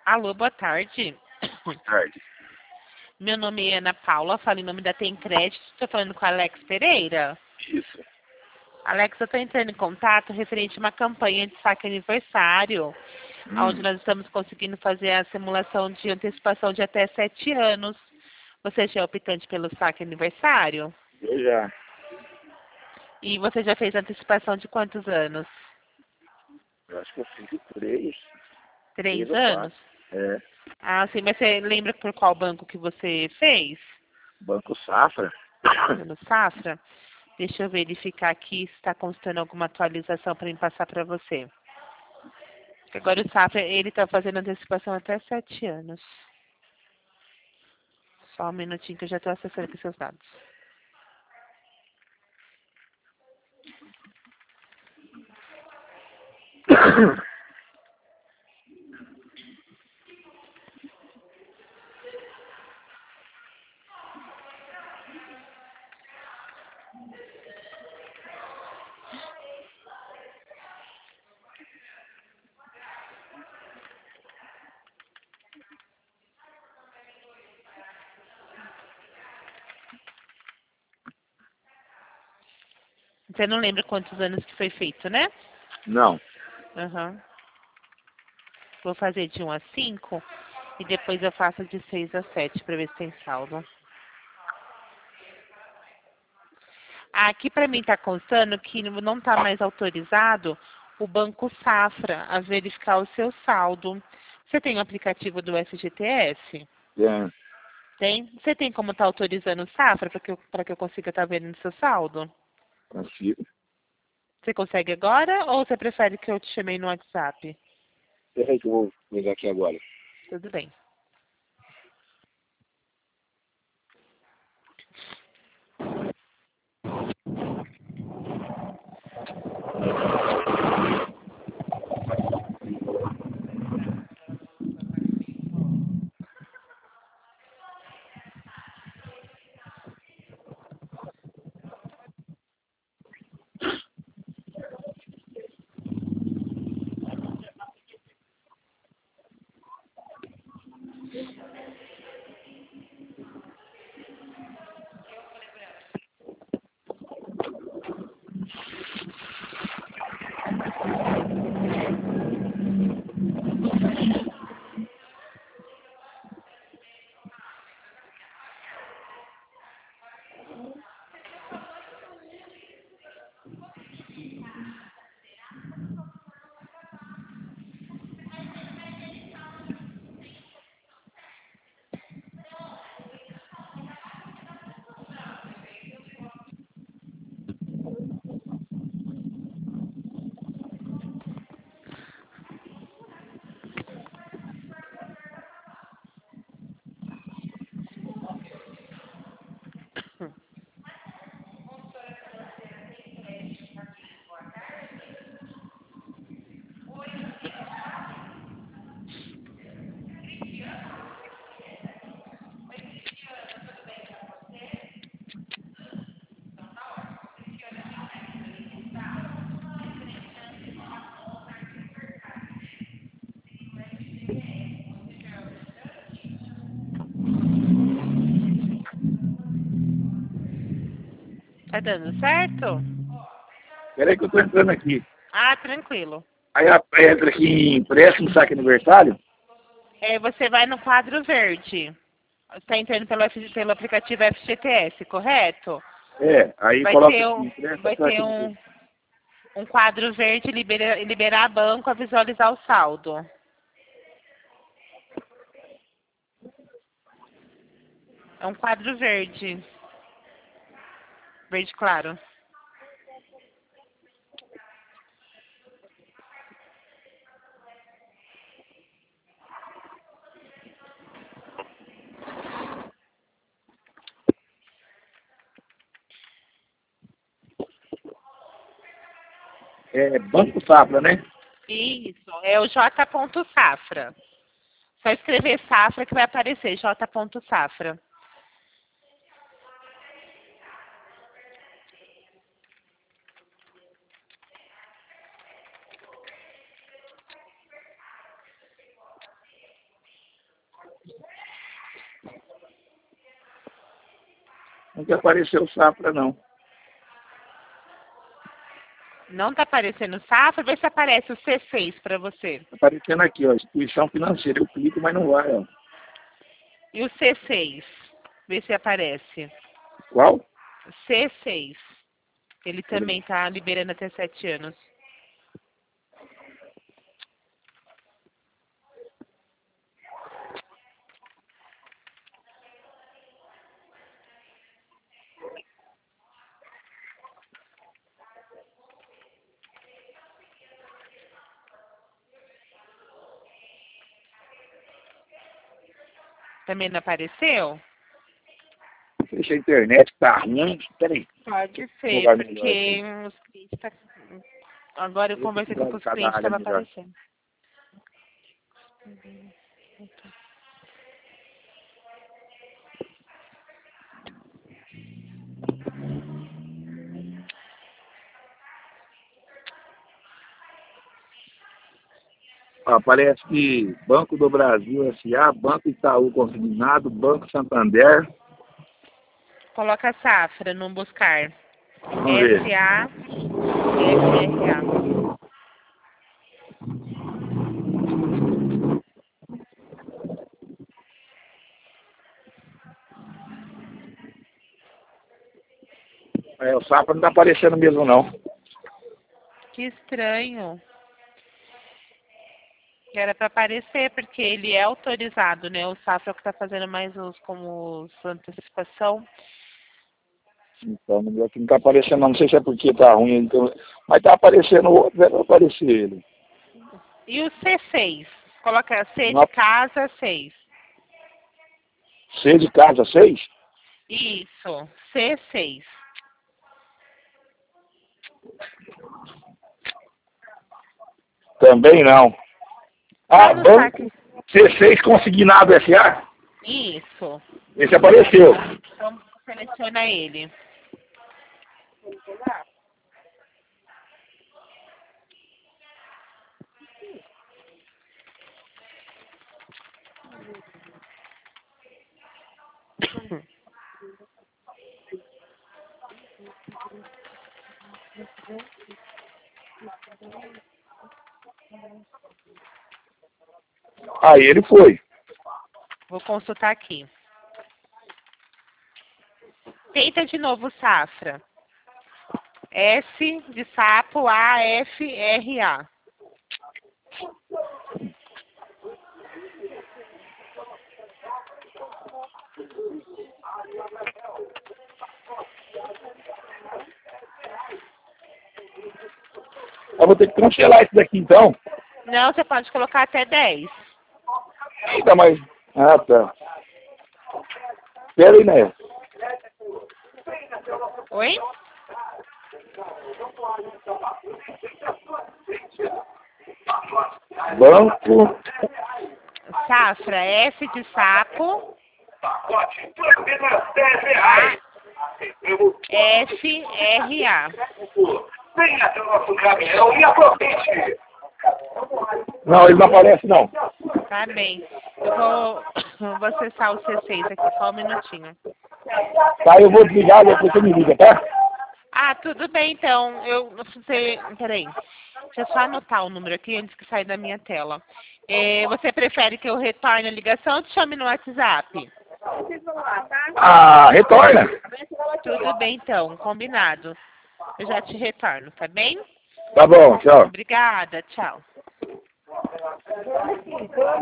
Alô, boa tarde. Boa tarde. Meu nome é Ana Paula, falo em nome da Tem Crédito. Estou falando com a Alex Pereira. Isso. Alex, eu estou entrando em contato referente a uma campanha de saque aniversário, onde Hum, nós estamos conseguindo fazer a simulação de antecipação de até 7 anos. Você já é optante pelo saque aniversário? eu já. E você já fez antecipação de quantos anos? Eu acho que eu fiz 3, 3 3 ou 4. anos? É. Ah, sim, mas você lembra por qual banco que você fez? Banco Safra. Pelo Safra? Deixa eu verificar aqui se está constando alguma atualização para me passar para você. Agora o Safra, ele está fazendo antecipação até 7 anos. Só um minutinho que eu já estou acessando aqui seus dados. Você não lembra quantos anos que foi feito, né? Não. Aham. Vou fazer de 1 a 5 e depois eu faço de 6 a 7 para ver se tem saldo. Aqui para mim está constando que não está mais autorizado o Banco Safra a verificar o seu saldo. Você tem o aplicativo do FGTS? É, Tem? Você tem como estar autorizando o Safra para que eu consiga estar vendo o seu saldo? consigo. Você consegue agora ou você prefere que eu te chamei no WhatsApp? Peraí que eu vou ligar aqui agora. Tudo bem. Tá dando certo? Peraí que eu tô entrando aqui. Ah, tranquilo. Aí entra aqui em empréstimo, saque aniversário. Você vai no quadro verde. Está entrando pelo aplicativo FGTS, correto? É, aí Vai coloca ter aqui, um, empréstimo, vai ter saque um, aniversário. um quadro verde liberar banco a visualizar o saldo. É um quadro verde. Verde claro. É Banco Safra, né? Isso, é o J. Safra. Só escrever Safra que vai aparecer, J. Safra. Não quer aparecer o Safra, não. Não tá aparecendo o Safra? Vê se aparece o C6 para você. Tá aparecendo aqui, ó, instituição financeira. Eu clico, mas não vai, ó. E o C6? Vê se aparece. Qual? C6. Ele também tá liberando até 7 anos. Também não apareceu? Fecha a internet, tá ruim. Peraí. Pode ser, Lugar porque os clientes tá... Agora eu conversei com os clientes, estava aparecendo. Ó, parece que Banco do Brasil S.A., Banco Itaú Consignado, Banco Santander. Coloca Safra no buscar. Vamos ver. S-A-F-R-A. É, o Safra não tá aparecendo mesmo, não. Que estranho. Era para aparecer, porque ele é autorizado, né? O Safra é o que está fazendo mais os como antecipação. Então, aqui não tá aparecendo, não. Não sei se é porque tá ruim. Então... Mas tá aparecendo o outro, deve aparecer ele. E o C6? Coloca C Não. de casa, 6. C de casa, 6? Isso, C6. Também não. Ah, No Banco saque. C6 Consignado S.A.? Isso. Esse apareceu. Então seleciona ele. Aí ele foi. Vou consultar aqui. Tenta de novo Safra. S de sapo, A-F-R-A. Eu vou ter que cancelar isso daqui então. Não, você pode colocar até 10. Ainda mais. Ah, tá. Pera aí, né? Oi? Banco. Safra, S de sapo, A-F-R-A. Venha até o nosso caminhão e aproveite. Não, ele não aparece, não. Tá bem. Eu vou acessar o C6 aqui, só um minutinho. Tá, eu vou desligar, depois você me liga, tá? Ah, tudo bem então. Peraí. Deixa eu só anotar o número aqui antes que saia da minha tela. Você prefere que eu retorne a ligação ou te chame no WhatsApp? Ah, retorna. Tudo bem então, combinado. Eu já te retorno, tá bem? Tá bom, tchau. Obrigada, tchau.